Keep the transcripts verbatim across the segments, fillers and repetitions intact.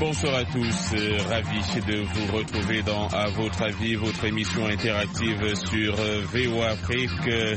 Bonsoir à tous, euh, ravi de vous retrouver dans À votre avis, votre émission interactive sur euh, V O Afrique.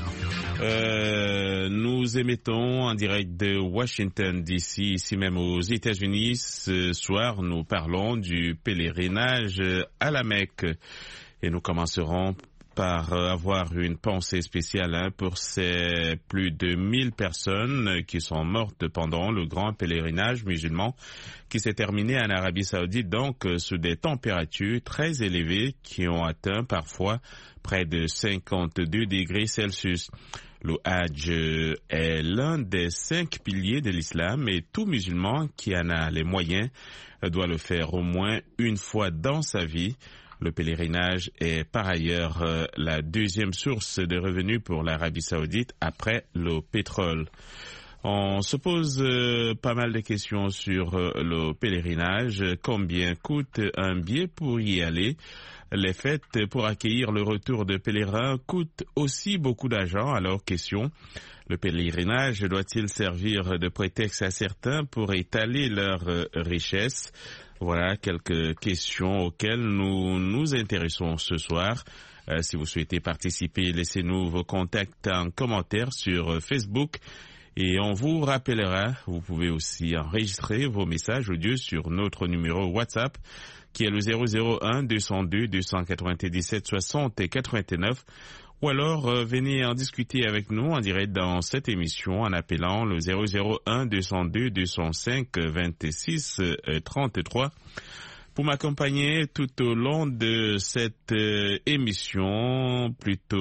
Euh, nous émettons en direct de Washington D C, ici même aux États-Unis. Ce soir, nous parlons du pèlerinage à la Mecque et nous commencerons par avoir une pensée spéciale hein, pour ces plus de mille personnes qui sont mortes pendant le grand pèlerinage musulman qui s'est terminé en Arabie Saoudite, donc sous des températures très élevées qui ont atteint parfois près de cinquante-deux degrés Celsius. Le Hajj est l'un des cinq piliers de l'islam et tout musulman qui en a les moyens doit le faire au moins une fois dans sa vie. Le pèlerinage est par ailleurs euh, la deuxième source de revenus pour l'Arabie Saoudite après le pétrole. On se pose euh, pas mal de questions sur euh, le pèlerinage. Combien coûte un billet pour y aller? Les fêtes pour accueillir le retour de pèlerins coûtent aussi beaucoup d'argent. Alors, question, le pèlerinage doit-il servir de prétexte à certains pour étaler leur euh, richesse? Voilà quelques questions auxquelles nous nous intéressons ce soir. Euh, si vous souhaitez participer, laissez-nous vos contacts en commentaire sur Facebook et on vous rappellera. Vous pouvez aussi enregistrer vos messages audio sur notre numéro WhatsApp qui est le zéro zéro un deux cent deux deux cent quatre-vingt-dix-sept soixante quatre-vingt-neuf. Ou alors, euh, venez en discuter avec nous en direct dans cette émission en appelant le zéro zéro un deux cent deux deux cent cinq vingt-six trente-trois. Pour m'accompagner tout au long de cette euh, émission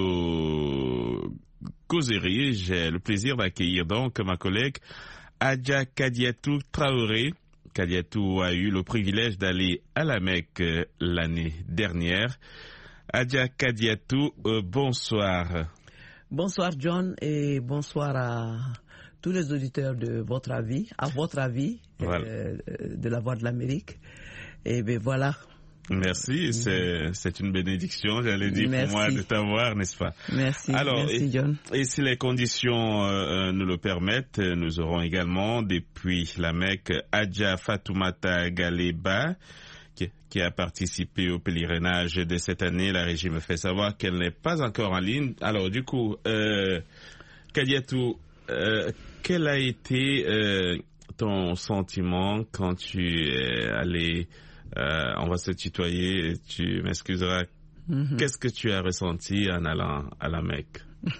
plutôt causerie, j'ai le plaisir d'accueillir donc ma collègue Adja Kadiatou Traoré. Kadiatou a eu le privilège d'aller à la Mecque euh, l'année dernière. Adja Kadiatou, euh, bonsoir. Bonsoir John et bonsoir à tous les auditeurs de votre avis, à votre avis, voilà. euh, de la Voix de l'Amérique. Et bien voilà. Merci, c'est, c'est une bénédiction, j'allais dire, Merci. Pour moi de t'avoir, n'est-ce pas? Merci, Alors, Merci John. Et, et si les conditions euh, nous le permettent, nous aurons également depuis la Mecque Adja Fatoumata Galeba, Qui, qui a participé au pèlerinage de cette année. La régie me fait savoir qu'elle n'est pas encore en ligne. Alors du coup, euh, Kadiatou, euh, quel a été euh, ton sentiment quand tu es allé, euh, on va se tutoyer, tu m'excuseras, mm-hmm. Qu'est-ce que tu as ressenti en allant à la Mecque?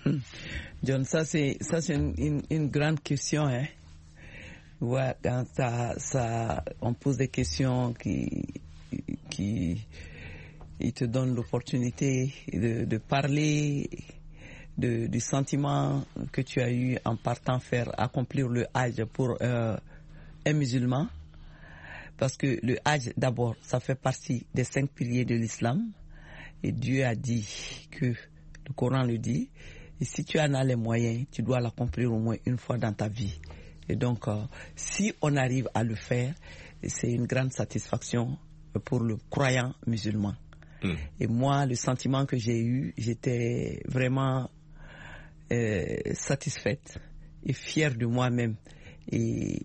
John, ça c'est, ça c'est une, une, une grande question, hein. Ouais, quand ça, ça, on pose des questions qui, qui, ils te donnent l'opportunité de, de parler de, du sentiment que tu as eu en partant faire accomplir le Hajj pour euh, un musulman, parce que le Hajj d'abord, ça fait partie des cinq piliers de l'islam, et Dieu a dit que le Coran le dit, et si tu en as les moyens, tu dois l'accomplir au moins une fois dans ta vie. Et donc, euh, si on arrive à le faire, c'est une grande satisfaction pour le croyant musulman. Mmh. Et moi, le sentiment que j'ai eu, j'étais vraiment euh, satisfaite et fière de moi-même. Et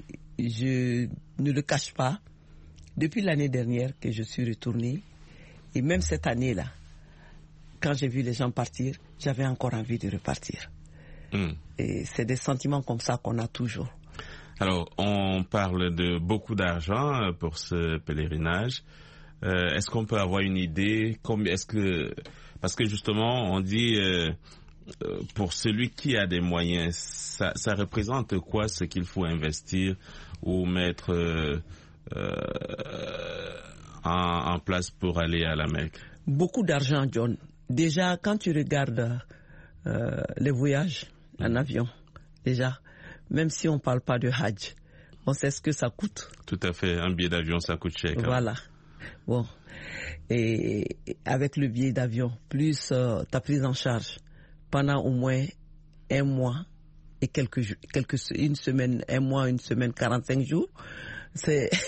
je ne le cache pas, depuis l'année dernière que je suis retournée, et même cette année-là, quand j'ai vu les gens partir, j'avais encore envie de repartir. Mmh. Et c'est des sentiments comme ça qu'on a toujours. Alors, on parle de beaucoup d'argent pour ce pèlerinage. Euh, est-ce qu'on peut avoir une idée combien, est-ce que, parce que justement, on dit euh, pour celui qui a des moyens, ça, ça représente quoi ce qu'il faut investir ou mettre euh, euh, en, en place pour aller à la Mecque? Beaucoup d'argent, John. Déjà, quand tu regardes euh, les voyages en avion, déjà, même si on ne parle pas de Hajj, on sait ce que ça coûte. Tout à fait, un billet d'avion, ça coûte cher. Voilà. Bon. Et avec le billet d'avion, plus euh, ta prise en charge pendant au moins un mois et quelques jours, quelques, une semaine, un mois, une semaine, quarante-cinq jours, c'est,